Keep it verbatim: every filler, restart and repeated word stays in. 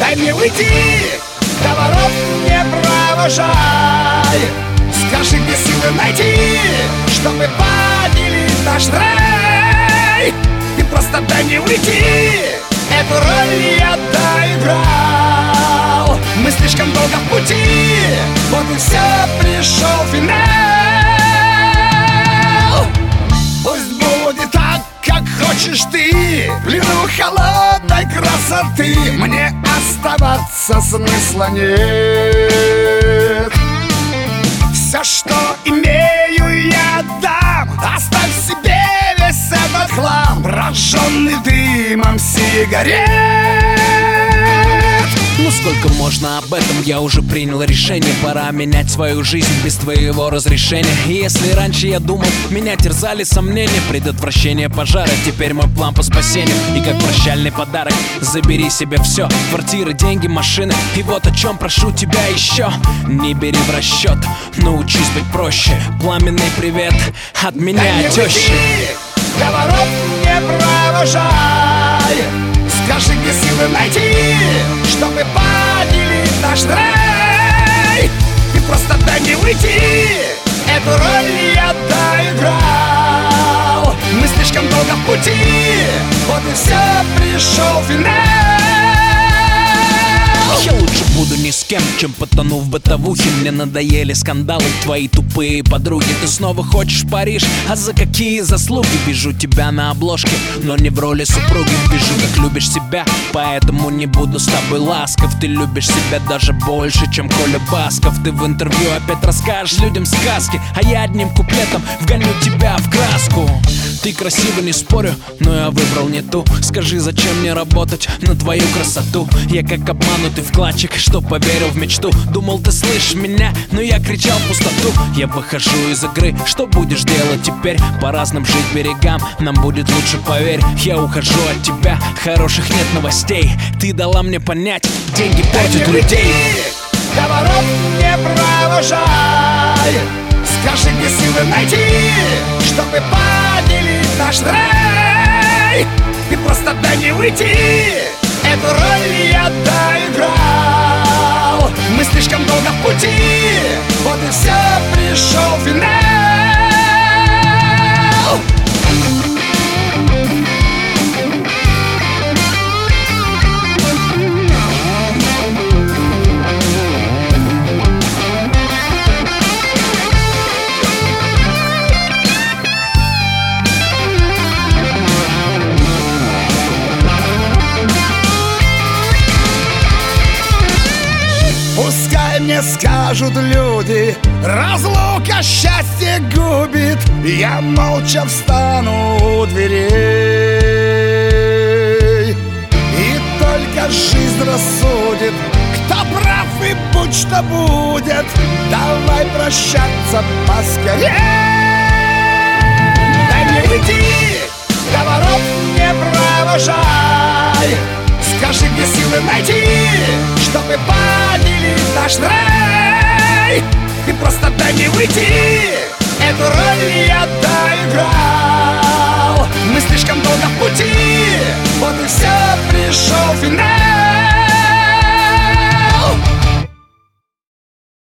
Дай мне уйти, до ворот не провожай. Скажи, где силы найти, чтобы поделить наш рай. Ты просто дай мне уйти, эту роль я доиграл. Мы слишком долго в пути, вот и все, пришел финал. Пусть будет так, как хочешь ты, в плену холодной красоты. Мне оставаться смысла нет. Все, что имею, я отдам. Оставь себе весь этот хлам, прожженный дымом сигарет. Ну сколько можно об этом, я уже принял решение. Пора менять свою жизнь без твоего разрешения. И если раньше я думал, меня терзали сомнения, предотвращение пожара, теперь мой план по спасению. И как прощальный подарок забери себе все: квартиры, деньги, машины. И вот о чем прошу тебя еще: не бери в расчет, научись быть проще. Пламенный привет от меня, тещи. До ворот не провожай. Скажи, где силы найти, чтобы поделить наш рай. Ты просто дай мне уйти, эту роль я доиграл. Мы слишком долго в пути, вот и все, пришел финал. Я лучше буду ни с кем, чем потону в бытовухе. Мне надоели скандалы, твои тупые подруги. Ты снова хочешь Париж, а за какие заслуги? Вижу тебя на обложке, но не в роли супруги. Вижу, как любишь себя, поэтому не буду с тобой ласков. Ты любишь себя даже больше, чем Коля Басков. Ты в интервью опять расскажешь людям сказки, а я одним куплетом вгоню тебя в краску. Ты красива, не спорю, но я выбрал не ту. Скажи, зачем мне работать на твою красоту? Я как обманутый вкладчик, что поверил в мечту. Думал, ты слышишь меня, но я кричал в пустоту. Я выхожу из игры, что будешь делать теперь? По разным жить берегам, нам будет лучше, поверь. Я ухожу от тебя, хороших нет новостей. Ты дала мне понять, деньги портят людей. До ворот не провожай. Скажи, где силы найти, чтобы поделить наш рай. Ты просто дай мне уйти, эту роль я доиграл. Мы слишком долго в пути, вот и все, пришел финал. Пускай мне скажут люди, разлука счастье губит. Я молча встану у дверей, и только жизнь рассудит, кто прав и будь что будет. Давай прощаться поскорей. Дай мне уйти, до ворот не провожай. Скажи, где силы найти, чтобы поделить наш рай. Ты просто дай мне уйти, эту роль я доиграл. Мы слишком долго в пути, вот и все, пришел финал.